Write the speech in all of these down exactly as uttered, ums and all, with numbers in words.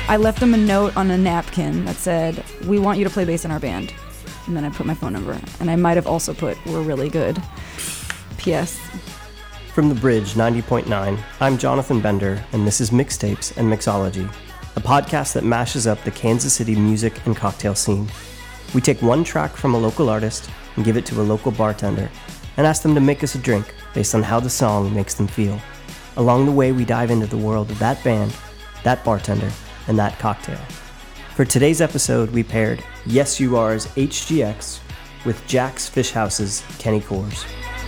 I left them a note on a napkin that said, "We want you to play bass in our band." And then I put my phone number. And I might have also put, "We're really good. P S" From The Bridge ninety point nine, I'm Jonathan Bender, and this is Mixtapes and Mixology, a podcast that mashes up the Kansas City music and cocktail scene. We take one track from a local artist and give it to a local bartender and ask them to make us a drink based on how the song makes them feel. Along the way, we dive into the world of that band, that bartender, and that cocktail. For today's episode, we paired Yes You Are's H G X with Jack's Fish House's Kenny Coors.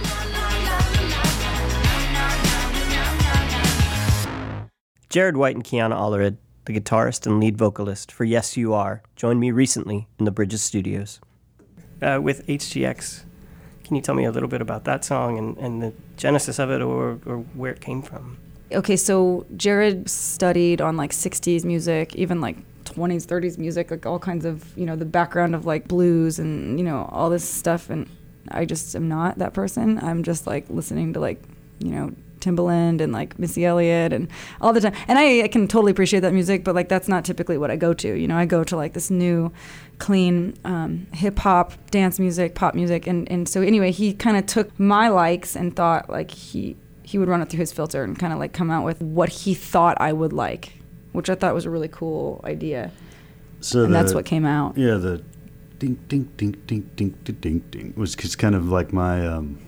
Jared White and Kiana Allered, the guitarist and lead vocalist for Yes You Are, joined me recently in the Bridges studios. Uh, with H G X, can you tell me a little bit about that song and, and the genesis of it, or, or where it came from? Okay, so Jared studied on like sixties music, even like twenties, thirties music, like all kinds of, you know, the background of like blues and, you know, all this stuff. And I just am not that person. I'm just like listening to like, you know, Timbaland and like Missy Elliott and all the time. And I, I can totally appreciate that music, but like that's not typically what I go to. You know, I go to like this new, clean um, hip hop, dance music, pop music. And, and so anyway, he kind of took my likes and thought like he, he would run it through his filter and kind of like come out with what he thought I would like, which I thought was a really cool idea. So and the, that's what came out. Yeah, the ding, ding, ding, ding, ding, ding, ding, ding was just kind of like my um,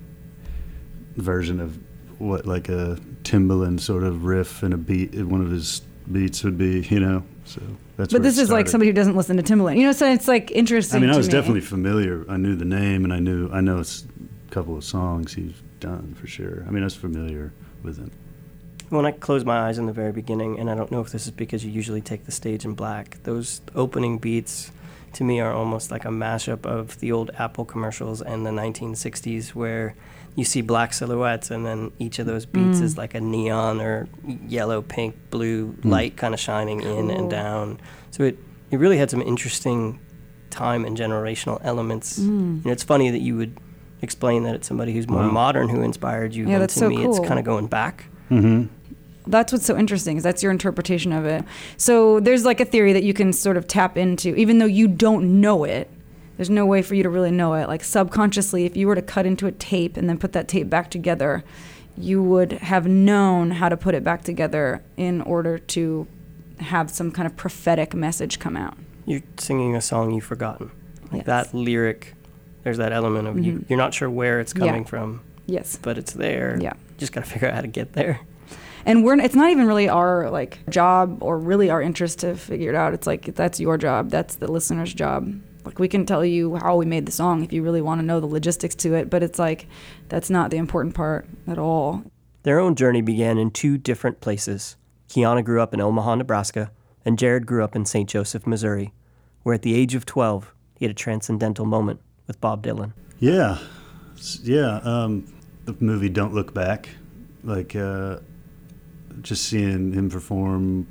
version of what like a Timbaland sort of riff and a beat, one of his beats would be, you know. So that's. But this is like somebody who doesn't listen to Timbaland, you know. So it's like interesting. I mean, I was to me. definitely familiar. I knew the name, and I knew I know it's a couple of songs he's done for sure. I mean, I was familiar with him. When I close my eyes in the very beginning, and I don't know if this is because you usually take the stage in black, those opening beats to me are almost like a mashup of the old Apple commercials and the nineteen sixties, where you see black silhouettes and then each of those beats mm. is like a neon or yellow, pink, blue mm. light kind of shining in cool. and down. So it, it really had some interesting time and generational elements. Mm. You know, it's funny that you would explain that it's somebody who's more wow. modern who inspired you. Yeah, and that's to so me, cool. it's kind of going back. Mm-hmm. That's what's so interesting, is that's your interpretation of it. So there's like a theory that you can sort of tap into, even though you don't know it. There's no way for you to really know it. Like subconsciously, if you were to cut into a tape and then put that tape back together, you would have known how to put it back together in order to have some kind of prophetic message come out. You're singing a song you've forgotten. Like yes. that lyric, there's that element of mm-hmm. you, you're not sure where it's coming yeah. from. Yes. But it's there. Yeah. Just got to figure out how to get there. And we're it's not even really our like job or really our interest to figure it out. It's like that's your job. That's the listener's job. Like we can tell you how we made the song if you really want to know the logistics to it, but it's like that's not the important part at all. Their own journey began in two different places. Kiana grew up in Omaha, Nebraska, and Jared grew up in Saint Joseph, Missouri, where at the age of twelve, he had a transcendental moment with Bob Dylan. Yeah, yeah. Um, the movie Don't Look Back, like uh, just seeing him perform.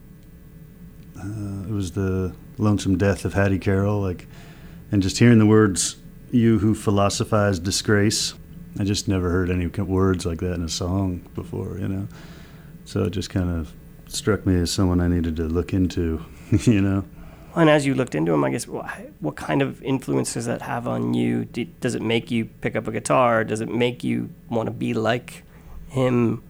Uh, it was the Lonesome Death of Hattie Carroll, like. And just hearing the words, "You who philosophize disgrace," I just never heard any words like that in a song before, you know. So it just kind of struck me as someone I needed to look into, you know. And as you looked into him, I guess, what kind of influence does that have on you? Does it make you pick up a guitar? Does it make you want to be like him?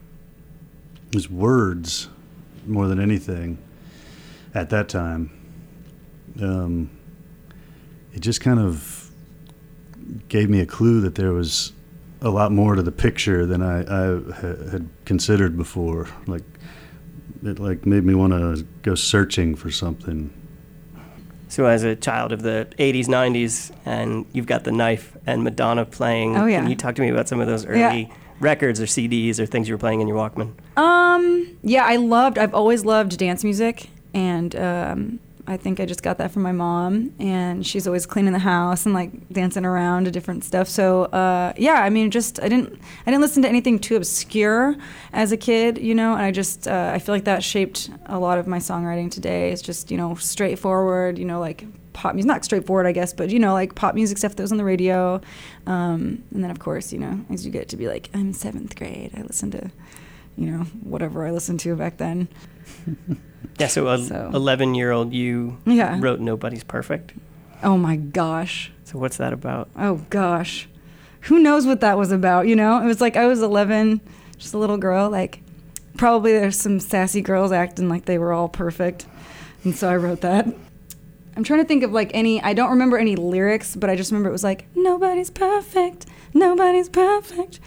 His words, more than anything, at that time. Um... It just kind of gave me a clue that there was a lot more to the picture than I, I ha- had considered before. Like, it like made me want to go searching for something. So as a child of the eighties, nineties, and you've got The Knife and Madonna playing, oh, yeah. can you talk to me about some of those early yeah. records or C Ds or things you were playing in your Walkman? Um, yeah, I loved, I've always loved dance music, and um, I think I just got that from my mom, and she's always cleaning the house and like dancing around to different stuff. So uh, yeah, I mean, just I didn't I didn't listen to anything too obscure as a kid, you know. And I just uh, I feel like that shaped a lot of my songwriting today. It's just, you know, straightforward, you know, like pop music, not straightforward, I guess, but you know, like pop music stuff that was on the radio. Um, and then of course, you know, as you get to be like, I'm in seventh grade, I listen to, you know, whatever I listened to back then. Yeah, so a So- eleven-year-old you Yeah. wrote Nobody's Perfect. Oh my gosh. So what's that about? Oh gosh. Who knows what that was about, you know? It was like I was eleven, just a little girl, like probably there's some sassy girls acting like they were all perfect. And so I wrote that. I'm trying to think of like any, I don't remember any lyrics, but I just remember it was like, nobody's perfect, nobody's perfect,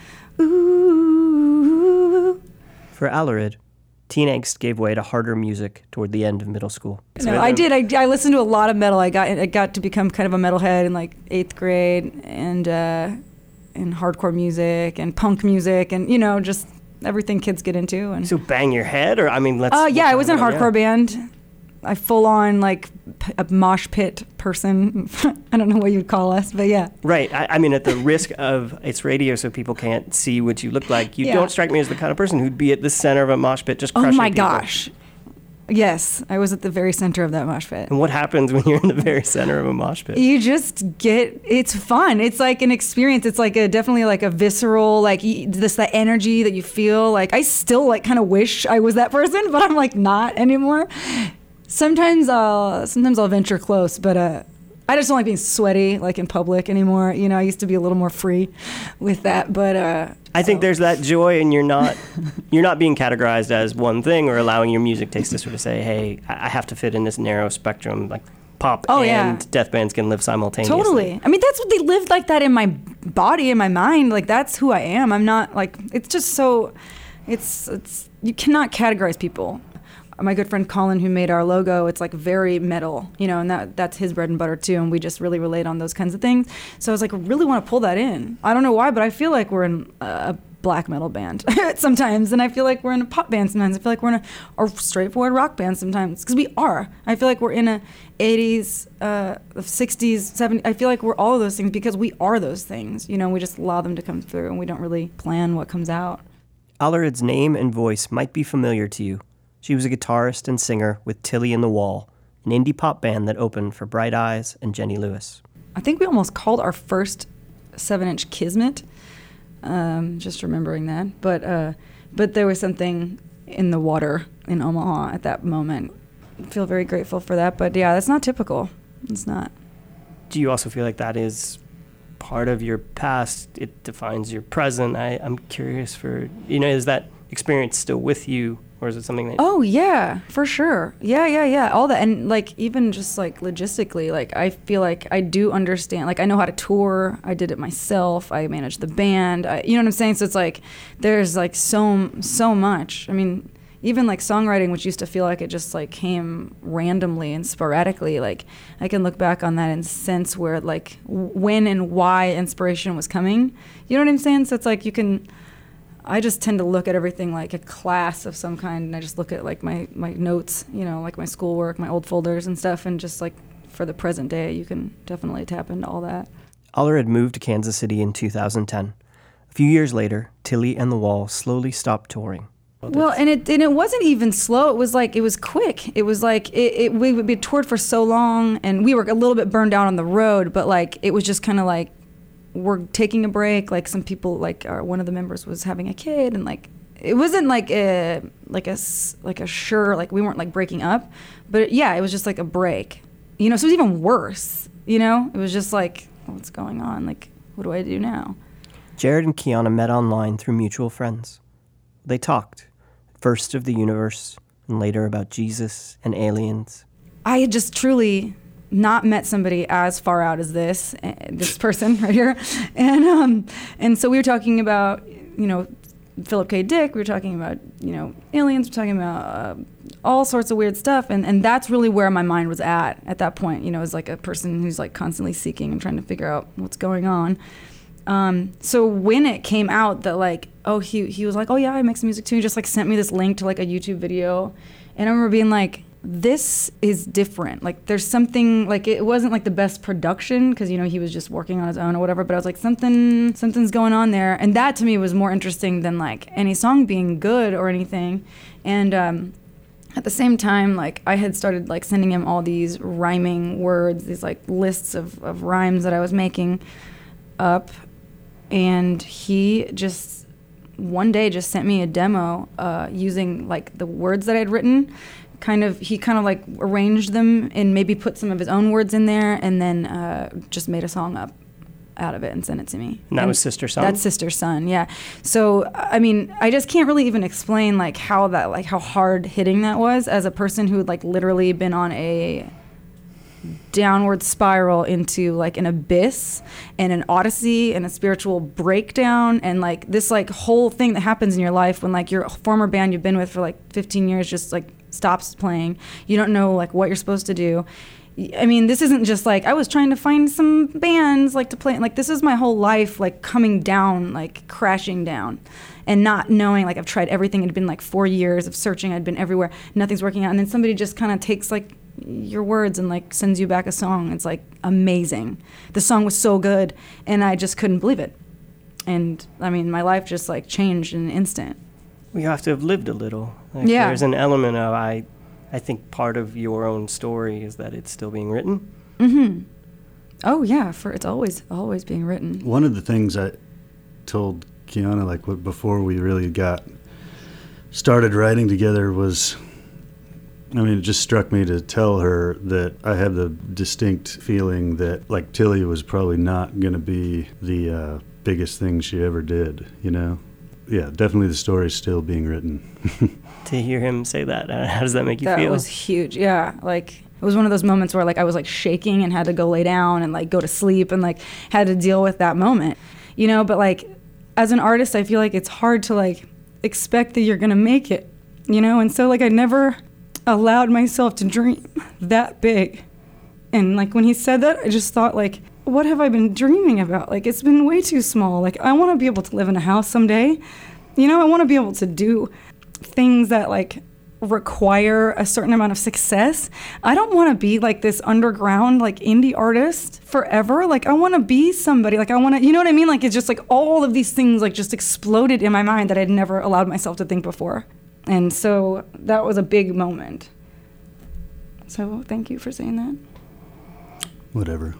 ooh. For Alarid, teen angst gave way to harder music toward the end of middle school. No, I did. I, I listened to a lot of metal. I got I got to become kind of a metalhead in like eighth grade, and uh, and hardcore music and punk music, and you know just everything kids get into. And So Bang Your Head, or I mean, let's. uh, yeah, I was in a yeah. hardcore band. I full on like p- a mosh pit person. I don't know what you'd call us, but yeah. Right. I, I mean, at the risk of it's radio, so people can't see what you look like. You Yeah. don't strike me as the kind of person who'd be at the center of a mosh pit just Oh crushing my people. gosh. Yes, I was at the very center of that mosh pit. And what happens when you're in the very center of a mosh pit? You just get, it's fun. It's like an experience. It's like a definitely like a visceral, like y- this, that energy that you feel. Like I still like kind of wish I was that person, but I'm like not anymore. Sometimes I'll, sometimes I'll venture close, but uh, I just don't like being sweaty like in public anymore. You know, I used to be a little more free with that, but uh, I think so- there's that joy, and you're not you're not being categorized as one thing, or allowing your music taste to sort of say, "Hey, I I have to fit in this narrow spectrum." Like pop Oh, and yeah. death bands can live simultaneously. Totally. I mean, that's what they lived like that in my body, in my mind. Like that's who I am. I'm not like, it's just so, it's, it's, you cannot categorize people. My good friend Colin, who made our logo, it's like very metal, you know, and that that's his bread and butter too. And we just really relate on those kinds of things. So I was like, I really want to pull that in. I don't know why, but I feel like we're in a black metal band sometimes. And I feel like we're in a pop band sometimes. I feel like we're in a, a straightforward rock band sometimes. Because we are. I feel like we're in a eighties, uh, sixties, seventies. I feel like we're all of those things because we are those things. You know, we just allow them to come through and we don't really plan what comes out. Alarid's name and voice might be familiar to you. She was a guitarist and singer with Tilly and the Wall, an indie pop band that opened for Bright Eyes and Jenny Lewis. I think we almost called our first seven-inch Kismet, um, just remembering that. But uh, but there was something in the water in Omaha at that moment. I feel very grateful for that. But yeah, that's not typical. It's not. Do you also feel like that is part of your past? It defines your present. I, I'm curious for, you know, is that experience still with you? Or is it something that... Oh, yeah, for sure. Yeah, yeah, yeah. All that. And, like, even just, like, logistically, like, I feel like I do understand. Like, I know how to tour. I did it myself. I managed the band. I, you know what I'm saying? So it's, like, there's, like, so, so much. I mean, even, like, songwriting, which used to feel like it just, like, came randomly and sporadically. Like, I can look back on that and sense where, like, when and why inspiration was coming. You know what I'm saying? So it's, like, you can... I just tend to look at everything like a class of some kind, and I just look at like my, my notes, you know, like my schoolwork, my old folders and stuff, and just like for the present day, you can definitely tap into all that. Alarid moved to Kansas City in two thousand ten. A few years later, Tilly and the Wall slowly stopped touring. Well, and it and it wasn't even slow. It was like it was quick. It was like it, it we would be toured for so long, and we were a little bit burned out on the road, but like it was just kind of like, we're taking a break. Like some people, like our, one of the members was having a kid, and like it wasn't like a like a s- like a sure like we weren't like breaking up, but yeah, it was just like a break. You know, so it was even worse. You know, it was just like, what's going on? Like, what do I do now? Jared and Kiana met online through mutual friends. They talked, first of the universe, and later about Jesus and aliens. I had just truly not met somebody as far out as this uh, this person right here, and um and so we were talking about, you know, Philip K. Dick. We were talking about, you know, aliens. We're talking about uh, all sorts of weird stuff, and and that's really where my mind was at at that point. You know, as like a person who's like constantly seeking and trying to figure out what's going on. Um, so when it came out that like, oh, he he was like, oh yeah, I make some music too. He just like sent me this link to like a YouTube video, and I remember being like, this is different. Like there's something, like it wasn't like the best production because, you know, he was just working on his own or whatever, but I was like, something something's going on there, and that to me was more interesting than like any song being good or anything. And um at the same time, like I had started like sending him all these rhyming words, these like lists of, of rhymes that I was making up, and he just one day just sent me a demo uh, using like the words that I'd written. Kind of, he kind of like arranged them and maybe put some of his own words in there, and then uh, just made a song up out of it and sent it to me. And that and was Sister Son? That's Sister Son, yeah. So, I mean, I just can't really even explain like how that, like how hard hitting that was as a person who had like literally been on a downward spiral into like an abyss and an odyssey and a spiritual breakdown, and like this like whole thing that happens in your life when like your former band you've been with for like fifteen years just like stops playing. You don't know like what you're supposed to do. I mean, this isn't just like I was trying to find some bands like to play. Like this is my whole life like coming down, like crashing down, and not knowing. Like I've tried everything. It'd been like four years of searching. I'd been everywhere. Nothing's working out. And then somebody just kind of takes like your words and like sends you back a song. It's like amazing. The song was so good, and I just couldn't believe it. And I mean, my life just like changed in an instant. We have to have lived a little. Like, Yeah. There's an element of I. I think part of your own story is that it's still being written. Mm-hmm. Oh yeah, for it's always always being written. One of the things I told Kiana, like what, before we really got started writing together, was, I mean, it just struck me to tell her that I have the distinct feeling that like Tilly was probably not going to be the uh, biggest thing she ever did, you know? Yeah, definitely the story's still being written. To hear him say that, uh, how does that make you That feel? was huge. Yeah, like it was one of those moments where like I was like shaking and had to go lay down and like go to sleep and like had to deal with that moment, you know. But like as an artist, I feel like it's hard to like expect that you're gonna make it, you know. And so like I never allowed myself to dream that big. And like when he said that, I just thought like, what have I been dreaming about? Like it's been way too small. Like I want to be able to live in a house someday, you know. I want to be able to do things that like require a certain amount of success. I don't want to be like this underground like indie artist forever. Like I want to be somebody. Like I want to, you know what I mean? Like it's just like all of these things like just exploded in my mind that I'd never allowed myself to think before. And so that was a big moment. So thank you for saying that. Whatever.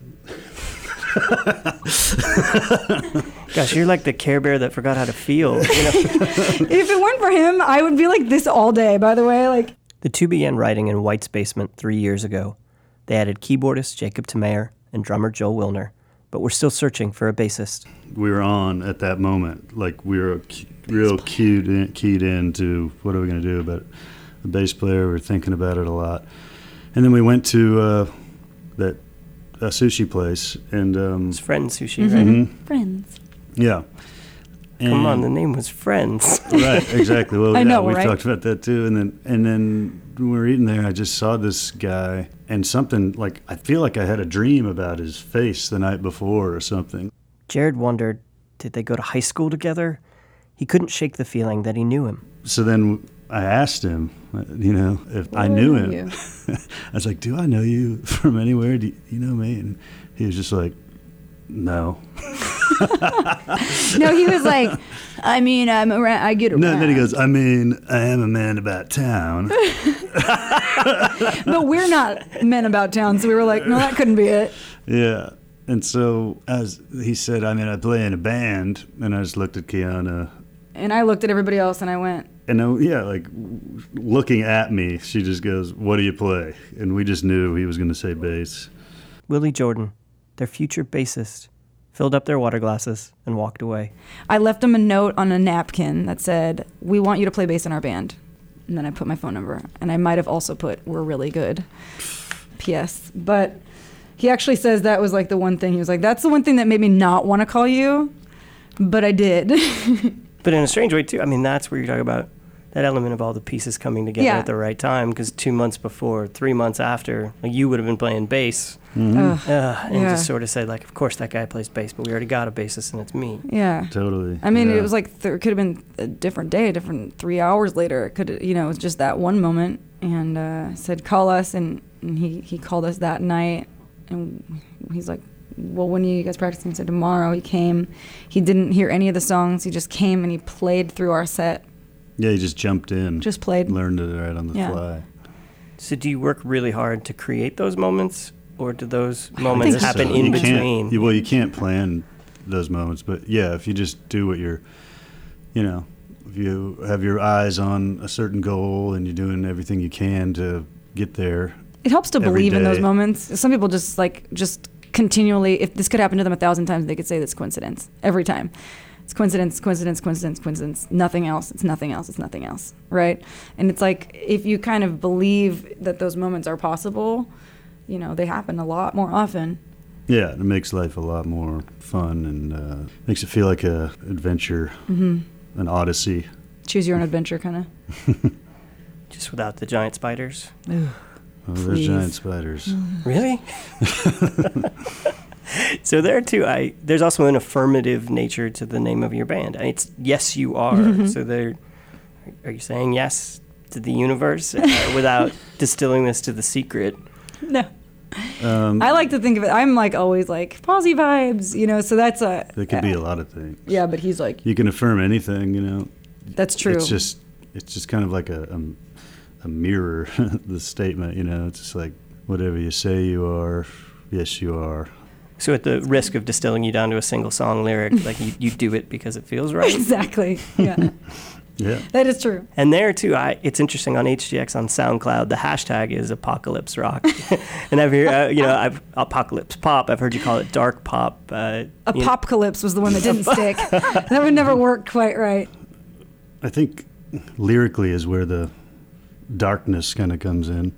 Gosh, you're like the Care Bear that forgot how to feel. You know? If it weren't for him, I would be like this all day, by the way. Like The two began writing in White's basement three years ago. They added keyboardist Jacob Tamayer and drummer Joel Wilner, but we're still searching for a bassist. We were on at that moment, like we were cu- real keyed in, keyed into what are we going to do about a bass player. We were thinking about it a lot. And then we went to uh, that uh, sushi place. and um, It's Friends Sushi, Mm-hmm. right? mhm, friends. Yeah. Come on, And- the name was Friends. Right, exactly. Well, I yeah, know, we right? talked about that too. And then, and then when we were eating there, I just saw this guy, and something like I feel like I had a dream about his face the night before or something. Jared wondered, did they go to high school together? He couldn't shake the feeling that he knew him. So then I asked him, uh, you know, if I Where knew are him. you? I was like, "Do I know you from anywhere? Do you, you know me?" And he was just like, "No." No, he was like, I mean, I'm around, I get around. No, and then he goes, "I mean, I am a man about town." But we're not men about town, so we were like, no, that couldn't be it. Yeah. And so as he said, I mean, I play in a band, and I just looked at Kiana, And I looked at everybody else and I went, and I, yeah, like w- looking at me, she just goes, "What do you play?" And we just knew he was going to say bass. Willie Jordan, their future bassist, filled up their water glasses and walked away. I left him a note on a napkin that said, we want you to play bass in our band. And then I put my phone number. And I might have also put, we're really good. P S. But he actually says that was like the one thing. He was like, that's the one thing that made me not want to call you. But I did. But in a strange way, too. I mean, that's where you talk about that element of all the pieces coming together Yeah. at the right time, because two months before, three months after, like, you would have been playing bass. Mm-hmm. Ugh, Uh, and Yeah. just sort of said, like, of course that guy plays bass, but we already got a bassist, and it's me. yeah. Totally. I mean, Yeah. it was like, th- it could have been a different day, a different three hours later. It could, you know, it was just that one moment. And uh, said, call us. And, and he, he called us that night. And he's like, well, when are you guys practicing? I said, tomorrow. He came. He didn't hear any of the songs. He just came and he played through our set. Yeah, he just jumped in. Just played. Learned it right on the Yeah. fly. So do you work really hard to create those moments, or do those think moments just happen so. in You between? can't, you, well, you can't plan those moments, but yeah, if you just do what you're you know, if you have your eyes on a certain goal and you're doing everything you can to get there. It helps to every believe in those day. moments. Some people just like just continually, if this could happen to them a thousand times, they could say that's coincidence every time. It's coincidence, coincidence, coincidence, coincidence. Nothing else. It's nothing else. It's nothing else. Right? And it's like if you kind of believe that those moments are possible, you know, they happen a lot more often. Yeah, it makes life a lot more fun and uh, makes it feel like a adventure, Mm-hmm. an odyssey. Choose your own adventure, kind of. Just without the giant spiders. Oh, there's Please. giant spiders. Really? So there too, I there's also an affirmative nature to the name of your band. And it's Yes You Are. Mm-hmm. So there, are you saying yes to the universe uh, without distilling this to The Secret? No. Um, I like to think of it. I'm like always like posy vibes, you know. So that's a. There could be a lot of things. Yeah, but he's like, You can affirm anything, you know. that's true. It's just, it's just kind of like a, a, a mirror, the statement, you know. It's just like, whatever you say you are, yes, you are. So at the risk of distilling you down to a single song lyric, like you, you do it because it feels right. Exactly. Yeah, Yeah. that is true. And there too, I it's interesting on H G X on SoundCloud. The hashtag is Apocalypse Rock, and I've heard uh, you know I've Apocalypse Pop. I've heard you call it Dark Pop. Uh, you know- Apocalypse was the one that didn't stick. That would never work quite right. I think lyrically is where the darkness kind of comes in,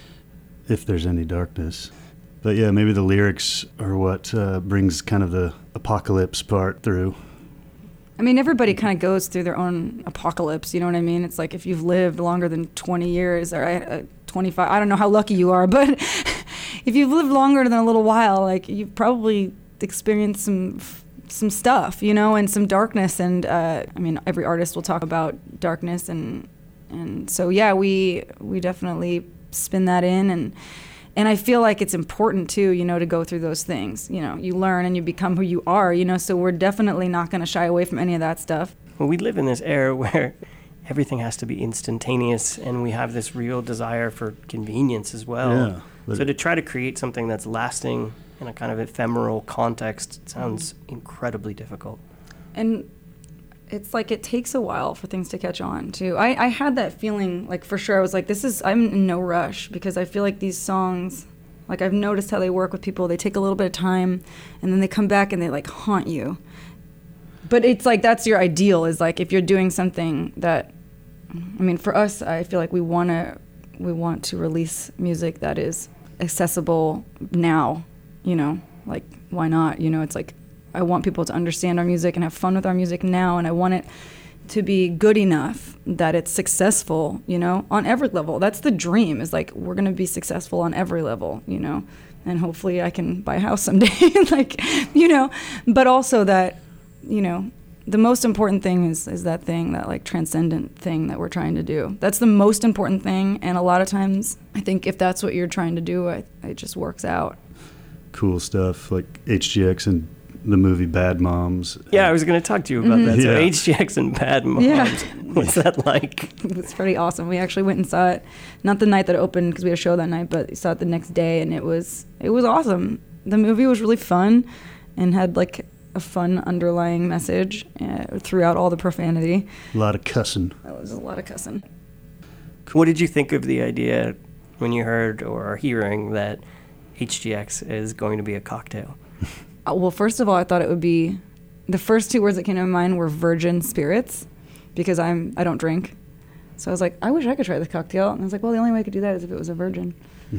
if there's any darkness. But yeah, maybe the lyrics are what uh, brings kind of the apocalypse part through. I mean, everybody kind of goes through their own apocalypse. You know what I mean? It's like if you've lived longer than twenty years or uh, twenty-five, I don't know how lucky you are, but if you've lived longer than a little while, like you've probably experienced some some stuff, you know, and some darkness. And uh, I mean, every artist will talk about darkness, and and so yeah, we we definitely spin that in, and and I feel like it's important too, you know, to go through those things. You know, you learn and you become who you are, you know, so we're definitely not going to shy away from any of that stuff. Well, we live in this era where everything has to be instantaneous, and we have this real desire for convenience as well. Yeah, but- So to try to create something that's lasting in a kind of ephemeral context sounds incredibly difficult. And it's like it takes a while for things to catch on too. I, I had that feeling, like for sure. I was like, this is, I'm in no rush, because I feel like these songs, like I've noticed how they work with people. They take a little bit of time and then they come back and they like haunt you. But it's like, that's your ideal, is like if you're doing something that, I mean, for us, I feel like we want to, we want to release music that is accessible now, you know, like why not? You know, it's like, I want people to understand our music and have fun with our music now, and I want it to be good enough that it's successful, you know, on every level. That's the dream, is like we're going to be successful on every level, you know, and hopefully I can buy a house someday, like, you know, but also that, you know, the most important thing is is that thing, that like transcendent thing that we're trying to do. That's the most important thing, and a lot of times I think if that's what you're trying to do, I, it just works out. Cool stuff like H G X and the movie Bad Moms. Yeah, I was going to talk to you about that. So Yeah. H G X and Bad Moms, Yeah. what's that like? It was pretty awesome. We actually went and saw it, not the night that it opened because we had a show that night, but we saw it the next day, and it was it was awesome. The movie was really fun and had like a fun underlying message uh, throughout all the profanity. A lot of cussing. That was a lot of cussing. What did you think of the idea when you heard or are hearing that H G X is going to be a cocktail? Uh, well, first of all, I thought it would be, the first two words that came to my mind were virgin spirits, because I'm I don't drink. So I was like, I wish I could try this cocktail. And I was like, well, the only way I could do that is if it was a virgin.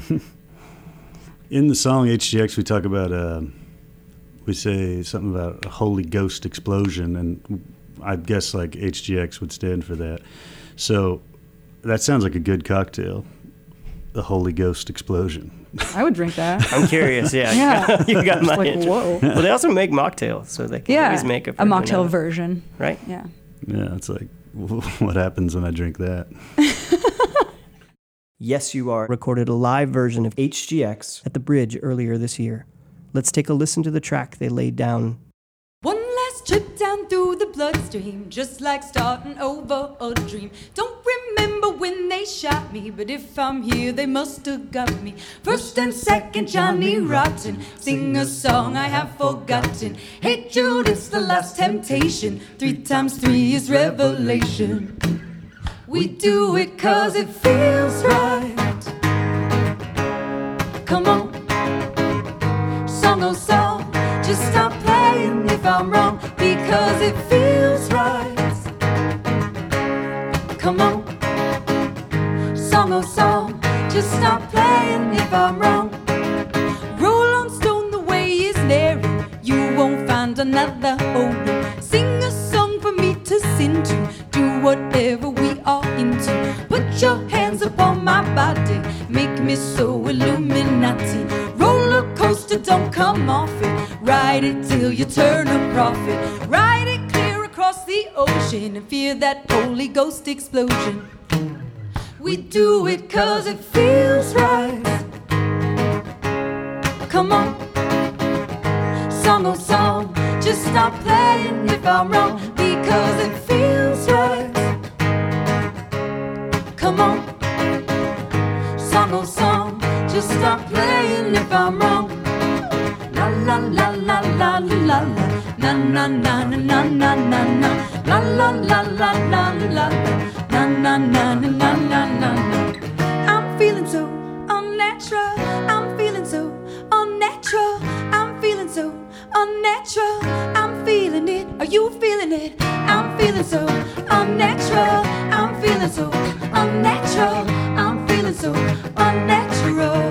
In the song H G X, we talk about, uh, we say something about a Holy Ghost explosion, and I guess like H G X would stand for that. So that sounds like a good cocktail, the Holy Ghost explosion. I would drink that. I'm curious, yeah. Yeah. You got my Like, interest. whoa. Well, they also make mocktails, so they can Yeah, always make a, a version mocktail of it, version. right? Yeah. Yeah, it's like, what happens when I drink that? Yes, You Are recorded a live version of H G X at the Bridge earlier this year. Let's take a listen to the track they laid down. One last trip down through the bloodstream, just like starting over a dream. Don't remember remember when they shot me, but if I'm here, they must have got me. First and second, Johnny Rotten, sing a song I have forgotten. Hey Jude, it's the last temptation. Three times three is revelation. We do it 'cause it feels right. Come on, song oh song, just stop playing if I'm wrong, because it feels right. Come on, song oh song, just stop playing if I'm wrong. Roll on stone, the way is narrow, you won't find another. Oh no, sing a song for me to sing to, do whatever we are into. Put your hands upon my body, make me so Illuminati. Roller coaster, don't come off it, ride it till you turn a profit. Ride it clear across the ocean and feel that Holy Ghost explosion. We do it 'cause it feels right. Come on, song oh song, just stop playing if I'm wrong, because it feels right. Come on, song oh song, just stop playing if I'm wrong. La la la la la la la, na na na na na na na na, la la la la la la la, na na na na na na na na. I'm feeling so unnatural, I'm feeling so unnatural, I'm feeling so unnatural, I'm feeling it, are you feeling it? I'm feeling so unnatural, I'm feeling so unnatural, I'm feeling so unnatural.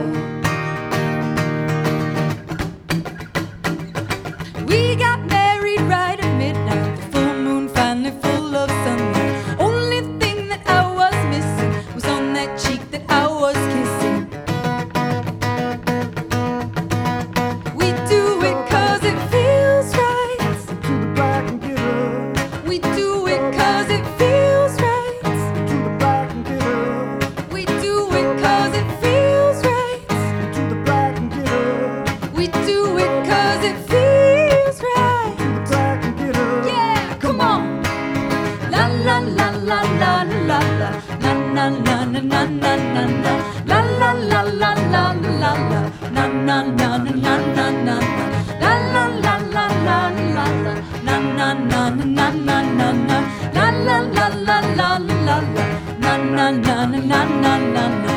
We got married right at midnight, the full moon finally full of sunlight. Only thing that I was missing was on that cheek that I was kissing. We do it 'cause it feels right. To the black and get up. We do it 'cause it feels right. To the black and get up. We do it 'cause it feels right. To the black and get up. We do it 'cause it feels right. To the black and get up. Yeah, come on. La la la la la la la, na na na na na na na na, la la la la la la la, na na na na na na na, la la la la la la la, na na na na na na na na, la la la la la la la, na na na na na na na.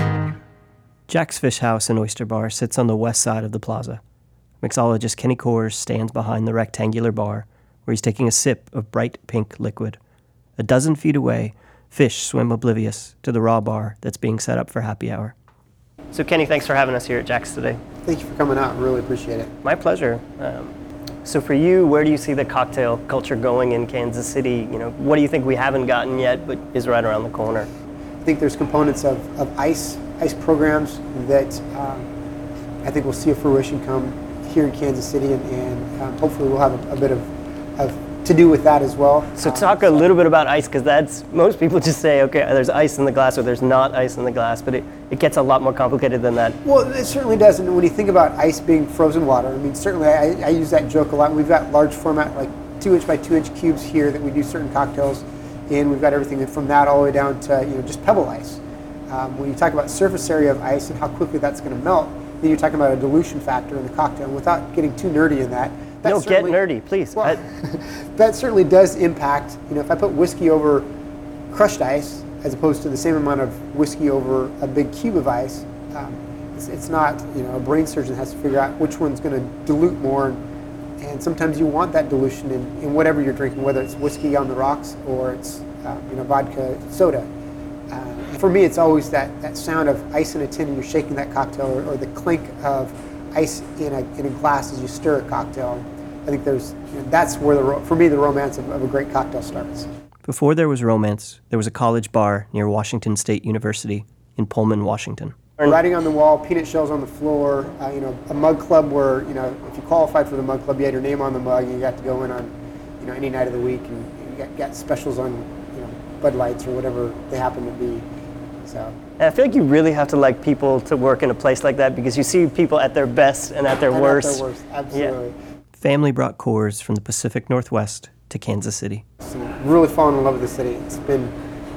Jack's Fish House and Oyster Bar sits on the west side of the plaza. Mixologist Kenny Kors stands behind the rectangular bar, where he's taking a sip of bright pink liquid. A dozen feet away, fish swim oblivious to the raw bar that's being set up for happy hour. So Kenny, thanks for having us here at Jack's today. Thank you for coming out. Really appreciate it. My pleasure. Um, so for you, where do you see the cocktail culture going in Kansas City? You know, what do you think we haven't gotten yet, but is right around the corner? I think there's components of, of ice ice programs that um, I think we'll see a fruition come here in Kansas City, and, and um, hopefully we'll have a, a bit of, of to do with that as well. So talk a little bit about ice, because that's, most people just say, okay, there's ice in the glass or there's not ice in the glass, but it, it gets a lot more complicated than that. Well, it certainly does, and when you think about ice being frozen water, I mean, certainly I, I use that joke a lot. We've got large format, like two inch by two inch cubes here that we do certain cocktails in. We've got everything from that all the way down to, you know, just pebble ice. Um, when you talk about surface area of ice and how quickly that's going to melt, then you're talking about a dilution factor in the cocktail. And without getting too nerdy in that, that no, get nerdy, please. Well, I, that certainly does impact. You know, if I put whiskey over crushed ice as opposed to the same amount of whiskey over a big cube of ice, um, it's, it's not. You know, a brain surgeon has to figure out which one's going to dilute more. And, and sometimes you want that dilution in, in whatever you're drinking, whether it's whiskey on the rocks or it's uh, you know vodka soda. Uh, for me, it's always that, that sound of ice in a tin and you're shaking that cocktail, or, or the clink of ice in a in a glass as you stir a cocktail. I think there's you know, that's where the ro- for me the romance of, of a great cocktail starts. Before there was romance, there was a college bar near Washington State University in Pullman, Washington. Writing on the wall, peanut shells on the floor. Uh, you know, a mug club where you know if you qualified for the mug club, you had your name on the mug, and you got to go in on you know any night of the week, and you got, got specials on you know Bud Lights or whatever they happen to be. So. And I feel like you really have to like people to work in a place like that, because you see people at their best and at their and worst. At their worst, absolutely. Yeah. Family brought Coors from the Pacific Northwest to Kansas City. So really fallen in love with the city. It's been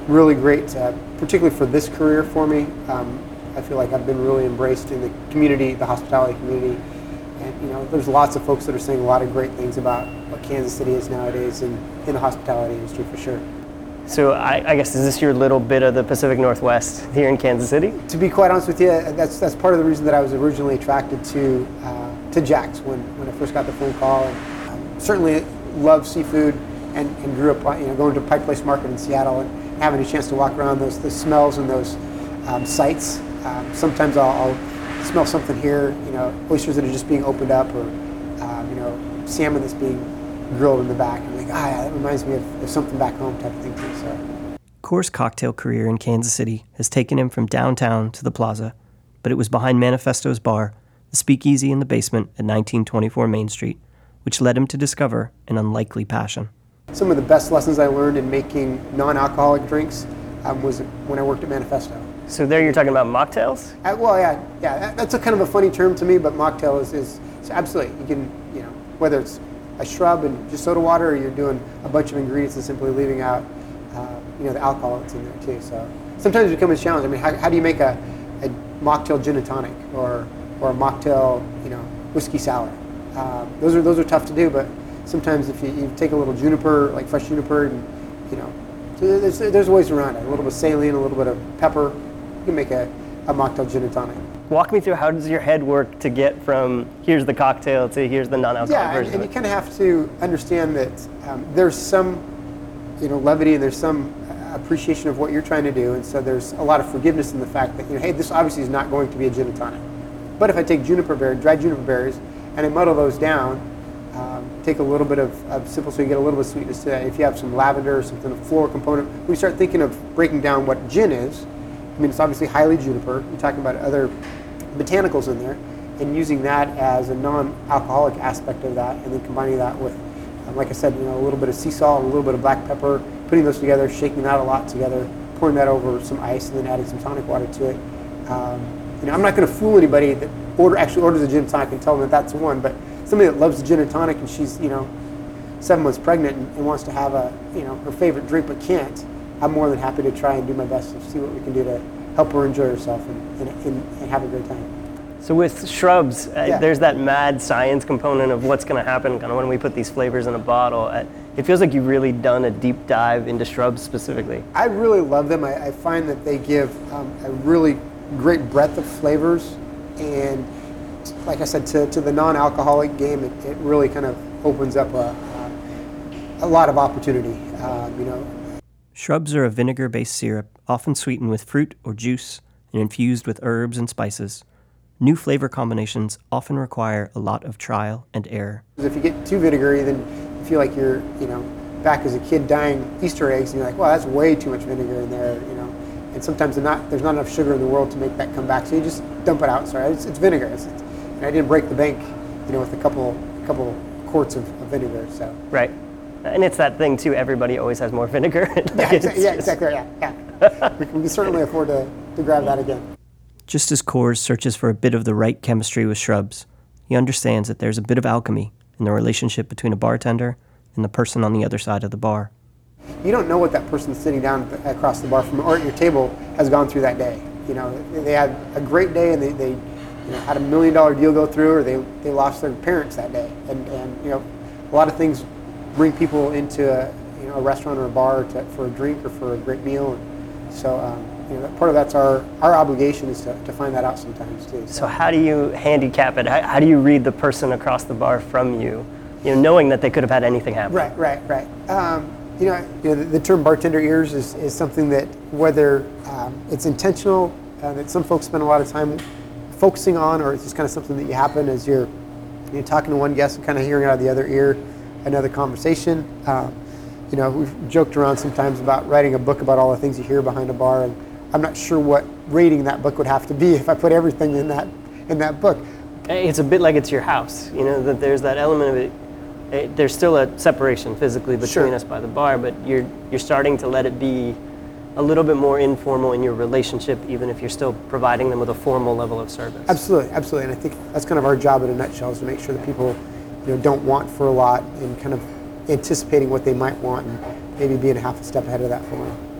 really great, uh, particularly for this career for me. Um, I feel like I've been really embraced in the community, the hospitality community. And, you know, there's lots of folks that are saying a lot of great things about what Kansas City is nowadays in, in the hospitality industry for sure. So I, I guess, is this your little bit of the Pacific Northwest here in Kansas City? To be quite honest with you, that's that's part of the reason that I was originally attracted to uh, to Jack's when, when I first got the phone call. And, um, certainly love seafood and, and grew up, you know, going to Pike Place Market in Seattle and having a chance to walk around those the smells and those um, sites. Um, sometimes I'll, I'll smell something here, you know, oysters that are just being opened up, or um, you know, salmon that's being grilled in the back. I'm like, ah, yeah, that reminds me of, of something back home type of thing too. So. Core's cocktail career in Kansas City has taken him from downtown to the plaza, but it was behind Manifesto's bar, the Speakeasy in the basement at nineteen twenty-four Main Street, which led him to discover an unlikely passion. Some of the best lessons I learned in making non-alcoholic drinks um, was when I worked at Manifesto. So there you're talking about mocktails? Uh, well, yeah, yeah, that, that's a kind of a funny term to me, but mocktail is, is, is absolutely, you can, you know, whether it's a shrub and just soda water, or you're doing a bunch of ingredients and simply leaving out, uh, you know, the alcohol that's in there too. So sometimes it becomes a challenge. I mean, how, how do you make a, a mocktail gin and tonic, or or a mocktail, you know, whiskey sour? Um, those are those are tough to do, but sometimes if you, you take a little juniper, like fresh juniper, and you know, so there's there's ways around it. A little bit of saline, a little bit of pepper, you can make a, a mocktail gin and tonic. Walk me through, how does your head work to get from here's the cocktail to here's the non-alcoholic yeah, version? and, and you kind of have to understand that um, there's some, you know, levity, and there's some uh, appreciation of what you're trying to do, and so there's a lot of forgiveness in the fact that, you know, hey, this obviously is not going to be a gin and tonic. But if I take juniper berry, dried juniper berries, and I muddle those down, um, take a little bit of, of simple, so you get a little bit of sweetness to that. If you have some lavender or something, a floral component, when you start thinking of breaking down what gin is, I mean, it's obviously highly juniper. You're talking about other botanicals in there, and using that as a non-alcoholic aspect of that, and then combining that with, um, like I said, you know, a little bit of sea salt, a little bit of black pepper, putting those together, shaking that a lot together, pouring that over some ice, and then adding some tonic water to it. Um, you know, I'm not going to fool anybody that order actually orders a gin and tonic and tell them that that's the one, but somebody that loves the gin and tonic and she's, you know, seven months pregnant and, and wants to have a, you know, her favorite drink but can't, I'm more than happy to try and do my best to see what we can do to help her enjoy herself and, and, and, and have a great time. So with shrubs, uh, Yeah. there's that mad science component of what's going to happen kind of when we put these flavors in a bottle. Uh, it feels like you've really done a deep dive into shrubs specifically. I really love them. I, I find that they give um, a really great breadth of flavors, and like I said, to, to the non-alcoholic game, it, it really kind of opens up a, a, a lot of opportunity. Um, you know, Shrubs are a vinegar-based syrup, often sweetened with fruit or juice and infused with herbs and spices. New flavor combinations often require a lot of trial and error. if you get too vinegary, then you feel like you're, you know, back as a kid dyeing Easter eggs, and you're like, well, that's way too much vinegar in there, you know. And sometimes they're not, there's not enough sugar in the world to make that come back, so you just dump it out. Sorry, it's, it's vinegar. It's, it's, and I didn't break the bank, you know, with a couple, a couple quarts of, of vinegar. So. Right. And it's that thing too, everybody always has more vinegar. Yeah, exa- yeah, exactly. Yeah, yeah. we, can, we can certainly afford to, to grab that again. Just as Coors searches for a bit of the right chemistry with shrubs, he understands that there's a bit of alchemy in the relationship between a bartender and the person on the other side of the bar. You don't know what that person sitting down across the bar from or at your table has gone through that day. You know, they had a great day and they, they you know, had a million dollar deal go through, or they, they lost their parents that day. And, and you know, a lot of things bring people into a, you know, a restaurant or a bar to, for a drink or for a great meal. And so, um, you know, part of that's our, our obligation is to, to find that out sometimes too. So how do you handicap it? How, how do you read the person across the bar from you, you know, knowing that they could have had anything happen? Right, right, right. Um, you know, you know the, the term bartender ears is, is something that, whether um, it's intentional, uh, that some folks spend a lot of time focusing on, or it's just kind of something that you happen as you're, you're talking to one guest and kind of hearing out of the other ear another conversation. Um, you know, we've joked around sometimes about writing a book about all the things you hear behind a bar, and I'm not sure what rating that book would have to be if I put everything in that in that book. It's a bit like it's your house, you know, that there's that element of it. it there's still a separation physically between Sure. us by the bar, but you're you're starting to let it be a little bit more informal in your relationship, even if you're still providing them with a formal level of service. Absolutely, absolutely, and I think that's kind of our job in a nutshell, is to make sure that people, you know, don't want for a lot, and kind of anticipating what they might want and maybe being a half a step ahead of that for them.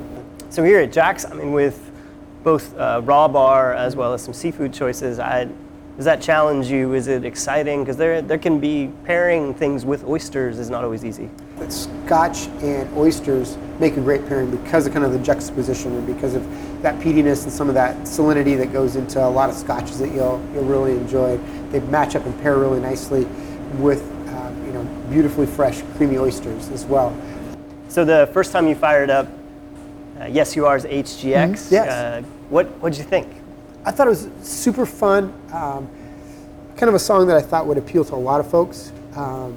So here at Jack's, I mean, with both uh, raw bar as well as some seafood choices, I, does that challenge you? Is it exciting? Because there there can be pairing things with oysters is not always easy. But Scotch and oysters make a great pairing because of kind of the juxtaposition and because of that peatiness and some of that salinity that goes into a lot of scotches that you'll you'll really enjoy. They match up and pair really nicely with um, you know beautifully fresh, creamy oysters as well. So the first time you fired up uh, Yes You Are's H G X, Mm-hmm. Yes. uh, what what did you think? I thought it was super fun, um, kind of a song that I thought would appeal to a lot of folks. Um,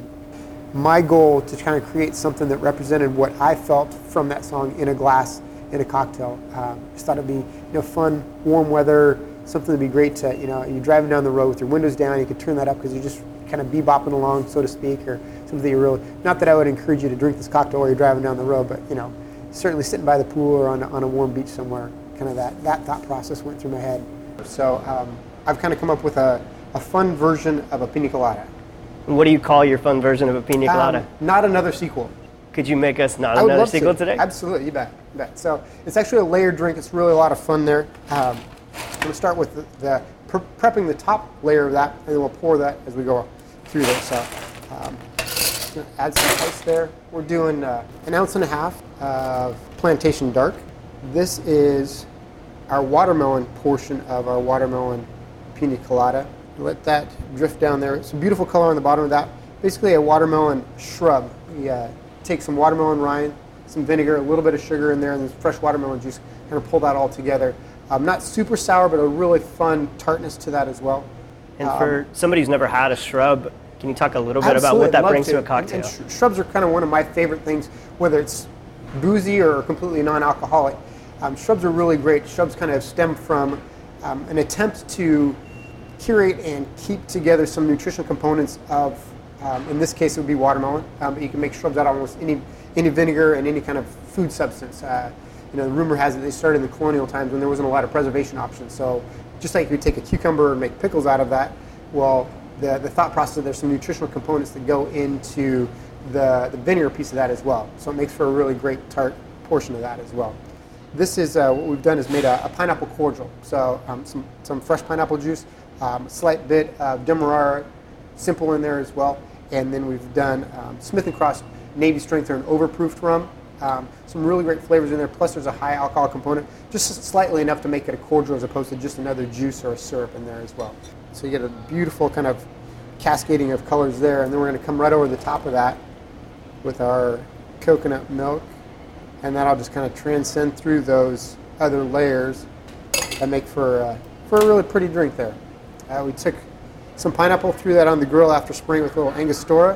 my goal to kind of create something that represented what I felt from that song in a glass, in a cocktail. Um, just thought it'd be you know fun, warm weather, something that'd be great to, you know, you're driving down the road with your windows down, you could turn that up because you're just kind of bebopping along, so to speak, or something that you really, not that I would encourage you to drink this cocktail while you're driving down the road, but, you know, certainly sitting by the pool or on a, on a warm beach somewhere, kind of that, that thought process went through my head. So um, I've kind of come up with a, a fun version of a pina colada. And what do you call your fun version of a pina colada? Um, not another sequel. Could you make us not I would another love sequel to. today? Absolutely, you bet, you bet. So it's actually a layered drink. It's really a lot of fun there. Um, I'm going to start with the, the pre- prepping the top layer of that, and then we'll pour that as we go through there. So um, gonna add some ice there. We're doing uh, an ounce and a half of Plantation Dark. This is our watermelon portion of our watermelon pina colada. Let that drift down there. It's a beautiful color on the bottom of that. Basically a watermelon shrub. We uh, take some watermelon rind, some vinegar, a little bit of sugar in there, and then fresh watermelon juice, kind of pull that all together. Um, not super sour, but a really fun tartness to that as well. And for Um, somebody who's never had a shrub, can you talk a little bit about Absolutely, what that love brings to a And- cocktail? And sh- shrubs are kind of one of my favorite things, whether it's boozy or completely non-alcoholic. Um, shrubs are really great. Shrubs kind of stem from um, an attempt to curate and keep together some nutritional components of, um, in this case it would be watermelon, um, but you can make shrubs out of almost any, any vinegar and any kind of food substance. Uh, you know, the rumor has it they started in the colonial times when there wasn't a lot of preservation options. So just like you take a cucumber and make pickles out of that, well, the, the thought process is there's some nutritional components that go into the, the vinegar piece of that as well. So it makes for a really great tart portion of that as well. This is, uh, what we've done is made a, a pineapple cordial. So um, some, some fresh pineapple juice, um, a slight bit of Demerara, simple in there as well. And then we've done um, Smith and Cross Navy Strength or an overproofed rum. Um, some really great flavors in there, plus there's a high alcohol component, just slightly enough to make it a cordial as opposed to just another juice or a syrup in there as well. So you get a beautiful kind of cascading of colors there, and then we're going to come right over the top of that with our coconut milk, and that'll just kind of transcend through those other layers and make for, uh, for a really pretty drink there. Uh, we took some pineapple, threw that on the grill after spraying with a little Angostura.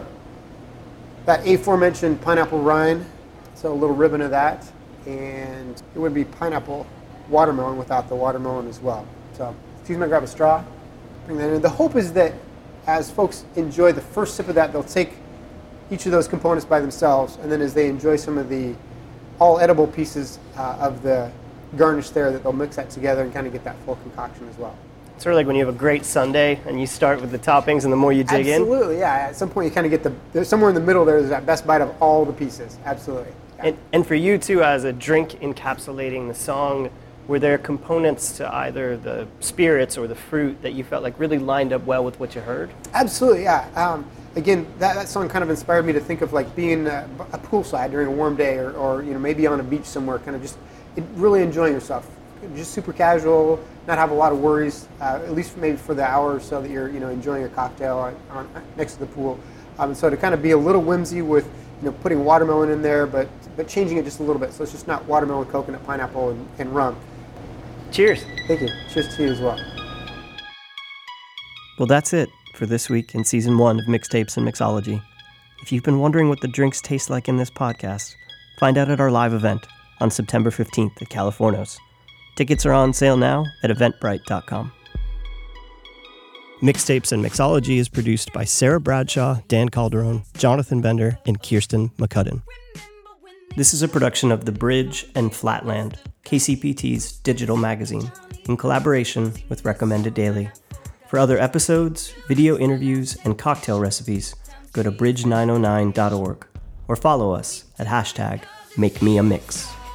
That aforementioned pineapple rind, so a little ribbon of that, and it would be pineapple watermelon without the watermelon as well. So, excuse me, I grab a straw, bring that in. The hope is that as folks enjoy the first sip of that, they'll take each of those components by themselves, and then as they enjoy some of the all edible pieces uh, of the garnish there, that they'll mix that together and kind of get that full concoction as well. Sort of like when you have a great sundae and you start with the toppings and the more you dig in. Absolutely, yeah. At some point you kind of get the, there's somewhere in the middle there, there's that best bite of all the pieces. Absolutely. Yeah. And, and for you too, as a drink encapsulating the song, were there components to either the spirits or the fruit that you felt like really lined up well with what you heard? Absolutely, yeah. Um, again, that, that song kind of inspired me to think of like being a, a poolside during a warm day, or, or you know maybe on a beach somewhere, kind of just it, really enjoying yourself, just super casual, not have a lot of worries, uh, at least maybe for the hour or so that you're you know enjoying a cocktail on, on next to the pool. Um, so to kind of be a little whimsy with you know putting watermelon in there, but but changing it just a little bit, so it's just not watermelon, coconut, pineapple, and, and rum. Cheers. Thank you. Cheers to you as well. Well, that's it for this week in season one of Mixtapes and Mixology. If you've been wondering what the drinks taste like in this podcast, find out at our live event on September fifteenth at Californo's. Tickets are on sale now at eventbrite dot com. Mixtapes and Mixology is produced by Sarah Bradshaw, Dan Calderon, Jonathan Bender, and Kirsten McCudden. This is a production of The Bridge and Flatland, K C P T's digital magazine, in collaboration with Recommended Daily. For other episodes, video interviews, and cocktail recipes, go to bridge nine oh nine dot org or follow us at hashtag MakeMeAMix.